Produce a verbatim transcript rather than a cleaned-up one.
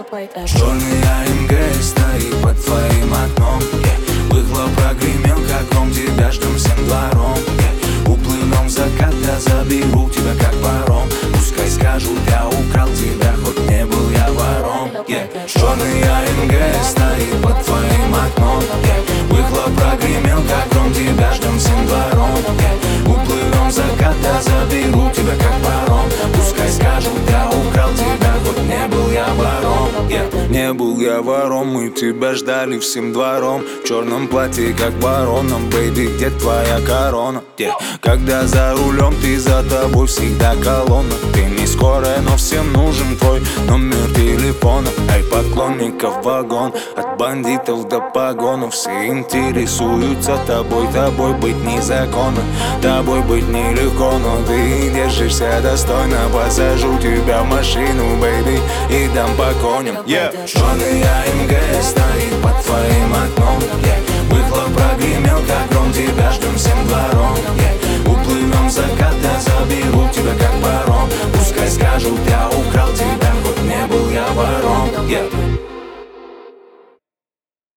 Черный а эм гэ стоит под твоим окном, yeah. Выхлоп прогремел, как гром, тебя ждем всем двором, yeah. Уплывем в закат, я заберу тебя как паром. Пускай скажут, я украл тебя, хоть не был я вором, yeah. Черный а эм гэ стоит под твоим окном, yeah. Выхлоп прогремел, как гром, тебя ждем всем двором, yeah. Уплывем в закат, я заберу тебя как паром. Пускай скажут, я украл тебя, хоть не был я вором, yeah. Не был я вором, мы тебя ждали всем двором. В черном платье, как вороном, бэйби, где твоя корона, yeah. Когда за рулем ты, за тобой всегда колонна. Ты не скорая, но всем нужен твой номер телефона. Ай, поклонников вагон, от бандитов до погонов. Все интересуются тобой, тобой быть незаконно. Тобой быть нелегко, но ты держишься достойно. Посажу тебя в машину, бэйби, и дам по коням, yeah. Черный